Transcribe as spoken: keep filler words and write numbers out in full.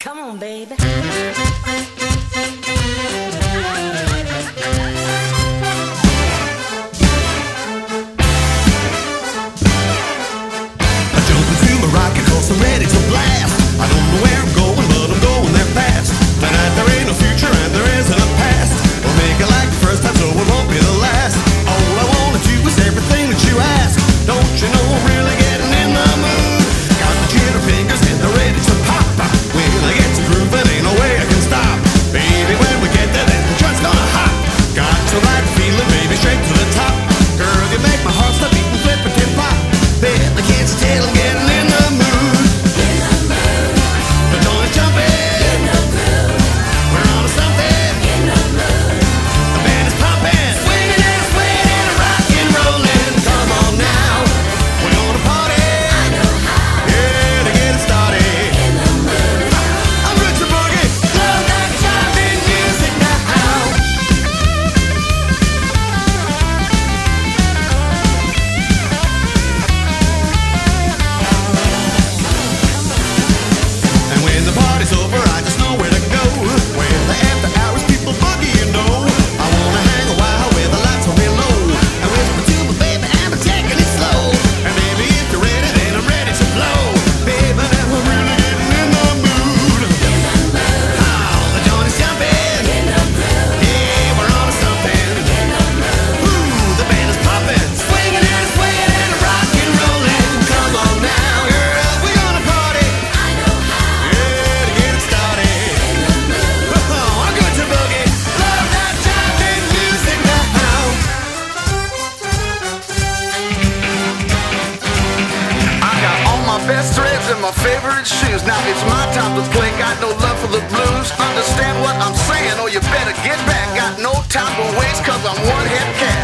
Come on, baby. Rocket course, I'm ready to blast. I don't know where I'm going, but I'm going there fast. Tonight there ain't no future and there isn't a past. We'll make it like the first time, so it won't be the last. All I wanna do is everything that you ask. Don't you know I'm really getting in the mood? Got the jitter fingers and they're ready to pop. When I get to grooving, ain't no way I can stop. Baby, when we get there, then the joint's gonna hop. Got to ride the feeling, baby, straight to the top. Girl, you make my heart stop beating, flip and tip pop. Bet the kids tell I'm getting in the mood. In the mood. The joint is jumping. In the groove. We're on to something. In the mood. The band is pumping, swinging and swaying and rocking, rolling. Come on now, we're gonna party. I know how. Yeah, to get it started. In the mood. I'm rich and boogie. Love that driving music now. And when the party's over, I just know where to go. Where the after hours people boogie, you know. I wanna hang a while where the lights are real low. And whisper to my baby, I'm taking it slow. And baby, if you're ready, then I'm ready to blow. Baby, then we're really getting in the mood. In the mood. Oh, the joint is jumping. In the groove. Yeah, we're on to something. In the mood. Ooh, the band is popping, swinging and swaying and rocking, rolling. Come on now, girl, we're gonna party. I know how. Yeah, to get it started. In the mood. Oh, I'm good to boogie. Love that driving music now. I got all my best threads and my favorite shoes. Now it's my time to play. Got no love for the blues. Understand what I'm saying, or you better get back. Got no time to waste, cause I'm one hit cat.